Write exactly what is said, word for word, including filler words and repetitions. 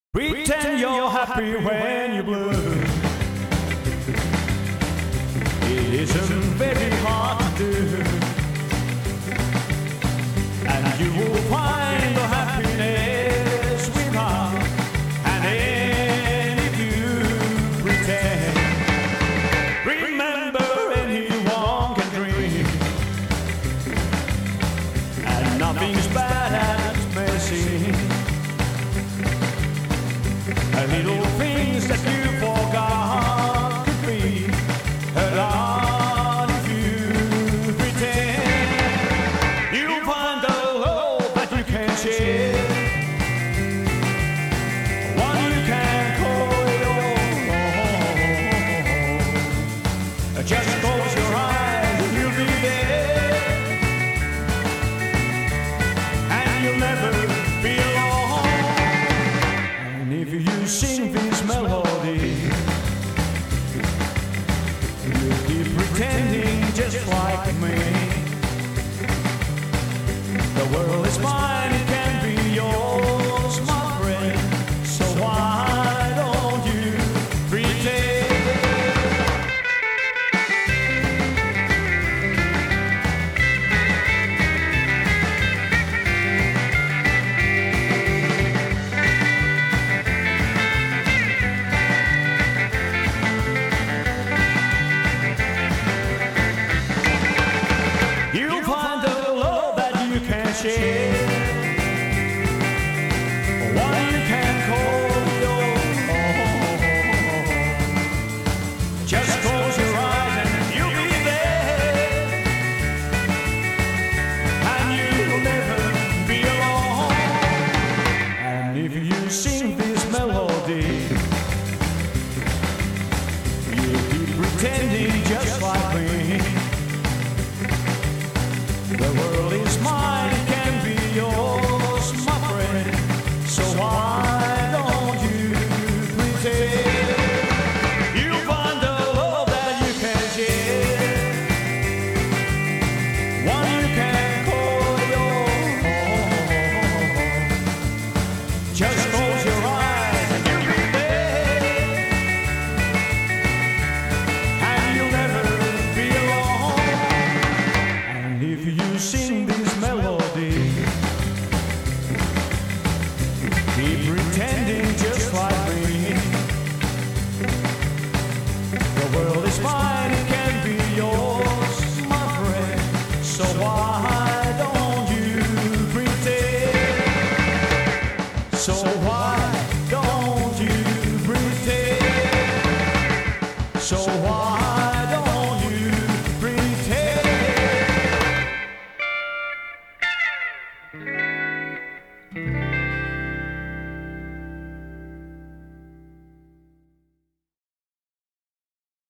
Pretend you're happy when you're blue. It isn't very hard to do, and you will find the happiness without. And then if you pretend, remember anyone can dream, and nothing's bad as messy. Little things that you forgot could be a lot if you pretend. You'll find the love that you can share, one you can call your own. Just close your eyes and you'll be there, and you'll never be alone. And if you sing this melody, you keep pretending just like me. The world is mine, it can be yours, my friend. So why don't you pretend? You'll find the love that you can share, one you can call your own. Just close your eyes and you'll be there, and you'll never be alone. And if you sing this melody, you'll keep pretending just like me. The world is mine, it can be yours, my friend. So why don't you pretend? You'll find the love that you can share, one you can call your own. Just close your eyes and you'll be there, and you'll never be alone. And if you sing this melody, keep pretending just like me. The world is mine, it can be yours, my friend. So why don't you pretend? So why don't you pretend? So why